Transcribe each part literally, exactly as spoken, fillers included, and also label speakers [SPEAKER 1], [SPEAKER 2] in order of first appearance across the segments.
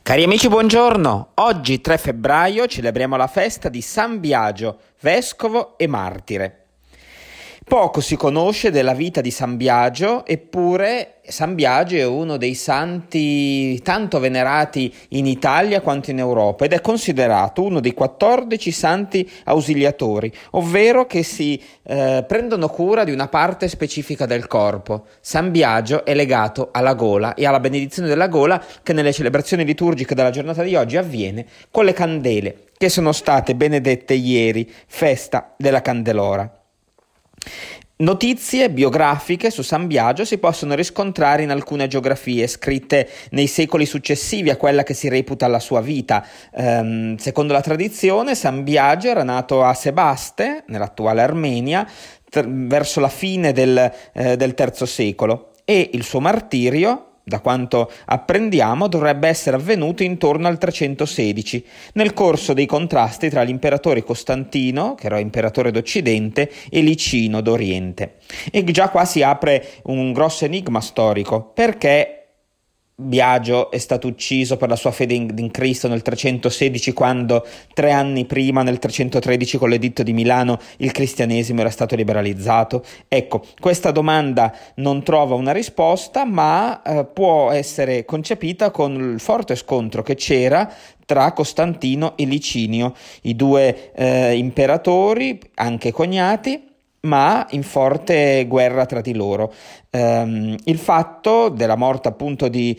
[SPEAKER 1] Cari amici, buongiorno! Oggi, tre febbraio, celebriamo la festa di San Biagio, vescovo e martire. Poco si conosce della vita di San Biagio, eppure San Biagio è uno dei santi tanto venerati in Italia quanto in Europa ed è considerato uno dei quattordici santi ausiliatori, ovvero che si eh, prendono cura di una parte specifica del corpo. San Biagio è legato alla gola e alla benedizione della gola che nelle celebrazioni liturgiche della giornata di oggi avviene con le candele che sono state benedette ieri, festa della Candelora. Notizie biografiche su San Biagio si possono riscontrare in alcune geografie scritte nei secoli successivi a quella che si reputa la sua vita. Ehm, secondo la tradizione, San Biagio era nato a Sebaste, nell'attuale Armenia, ter- verso la fine del, eh, del terzo secolo, e il suo martirio, da quanto apprendiamo, dovrebbe essere avvenuto intorno al trecentosedici, nel corso dei contrasti tra l'imperatore Costantino, che era imperatore d'Occidente, e Licino d'Oriente. E già qua si apre un grosso enigma storico. Perché Biagio è stato ucciso per la sua fede in, in Cristo nel trecentosedici, quando tre anni prima, nel trecentotredici, con l'editto di Milano, il cristianesimo era stato liberalizzato? Ecco, questa domanda non trova una risposta, ma eh, può essere concepita con il forte scontro che c'era tra Costantino e Licinio, i due eh, imperatori, anche cognati, ma in forte guerra tra di loro. Um, il fatto della morte appunto di,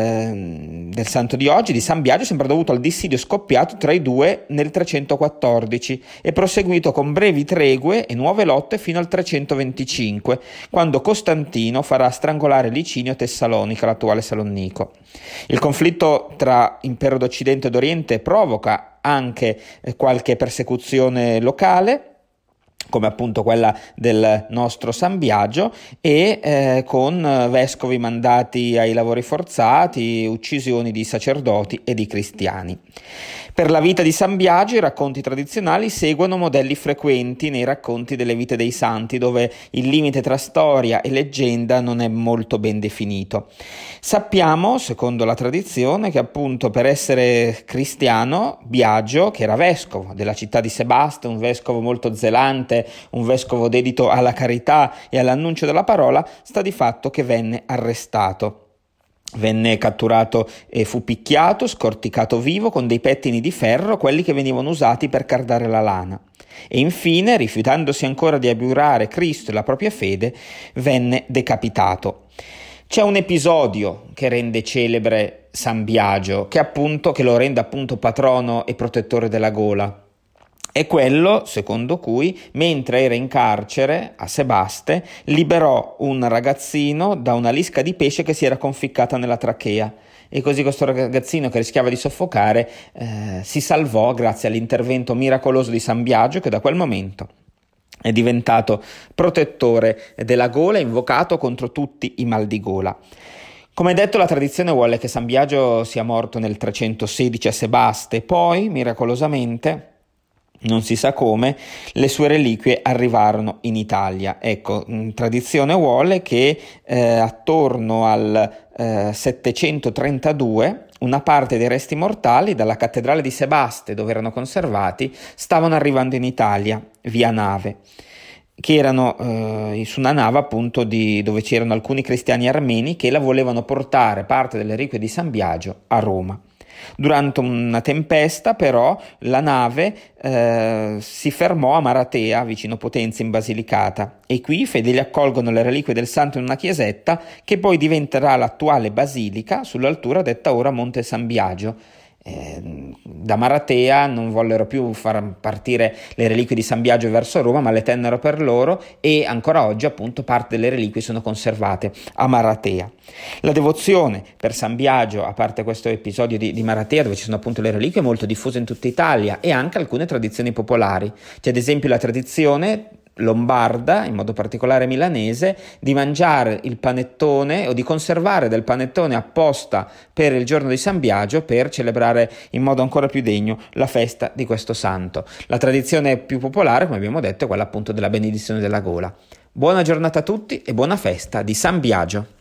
[SPEAKER 1] eh, del santo di oggi, di San Biagio, sembra dovuto al dissidio scoppiato tra i due nel trecentoquattordici e proseguito con brevi tregue e nuove lotte fino al trecentoventicinque, quando Costantino farà strangolare Licinio a Tessalonica, l'attuale Salonico. Il conflitto tra impero d'Occidente ed Oriente provoca anche eh, qualche persecuzione locale, come appunto quella del nostro San Biagio, e eh, con vescovi mandati ai lavori forzati, uccisioni di sacerdoti e di cristiani. Per la vita di San Biagio i racconti tradizionali seguono modelli frequenti nei racconti delle vite dei santi, dove il limite tra storia e leggenda non è molto ben definito. Sappiamo, secondo la tradizione, che appunto per essere cristiano Biagio, che era vescovo della città di Sebaste, un vescovo molto zelante, un vescovo dedito alla carità e all'annuncio della parola, sta di fatto che venne arrestato. Venne catturato e fu picchiato, scorticato vivo con dei pettini di ferro, quelli che venivano usati per cardare la lana. E infine, rifiutandosi ancora di abiurare Cristo e la propria fede, venne decapitato. C'è un episodio che rende celebre San Biagio, che appunto che lo rende appunto patrono e protettore della gola. È quello, secondo cui, mentre era in carcere a Sebaste, liberò un ragazzino da una lisca di pesce che si era conficcata nella trachea. E così questo ragazzino, che rischiava di soffocare, eh, si salvò grazie all'intervento miracoloso di San Biagio, che da quel momento è diventato protettore della gola, invocato contro tutti i mal di gola. Come detto, la tradizione vuole che San Biagio sia morto nel trecentosedici a Sebaste, poi, miracolosamente, non si sa come, le sue reliquie arrivarono in Italia. Ecco, mh, tradizione vuole che eh, attorno al eh, settecentotrentadue una parte dei resti mortali dalla cattedrale di Sebaste, dove erano conservati, stavano arrivando in Italia via nave, che erano eh, su una nave appunto di, dove c'erano alcuni cristiani armeni che la volevano portare parte delle reliquie di San Biagio a Roma. Durante una tempesta, però, la nave eh, si fermò a Maratea, vicino Potenza, in Basilicata, e qui i fedeli accolgono le reliquie del santo in una chiesetta che poi diventerà l'attuale basilica sull'altura detta ora Monte San Biagio. Eh, da Maratea non vollero più far partire le reliquie di San Biagio verso Roma, ma le tennero per loro, e ancora oggi appunto parte delle reliquie sono conservate a Maratea. La devozione per San Biagio, a parte questo episodio di, di Maratea dove ci sono appunto le reliquie, è molto diffusa in tutta Italia, e anche alcune tradizioni popolari. C'è ad esempio la tradizione lombarda, in modo particolare milanese, di mangiare il panettone o di conservare del panettone apposta per il giorno di San Biagio, per celebrare in modo ancora più degno la festa di questo santo. La tradizione più popolare, come abbiamo detto, è quella appunto della benedizione della gola. Buona giornata a tutti e buona festa di San Biagio.